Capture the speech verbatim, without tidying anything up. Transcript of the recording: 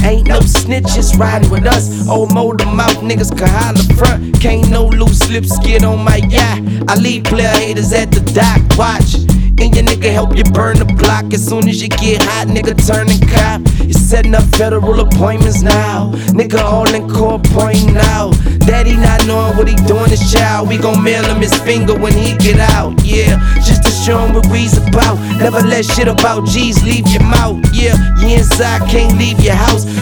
Ain't no snitches riding with us. Old motor mouth niggas can holler front. Can't no loose lips get on my yacht. I leave player haters at the dock. Watch. And your nigga help you burn the block. As soon as you get hot, nigga turning cop. You setting up federal appointments now. Nigga all in court pointing out. Daddy not knowing what he doing his child. We gon' mail him his finger when he get out. Yeah, just to show him what we's about. Never let shit about G's leave your mouth. Yeah, you inside, can't leave your house.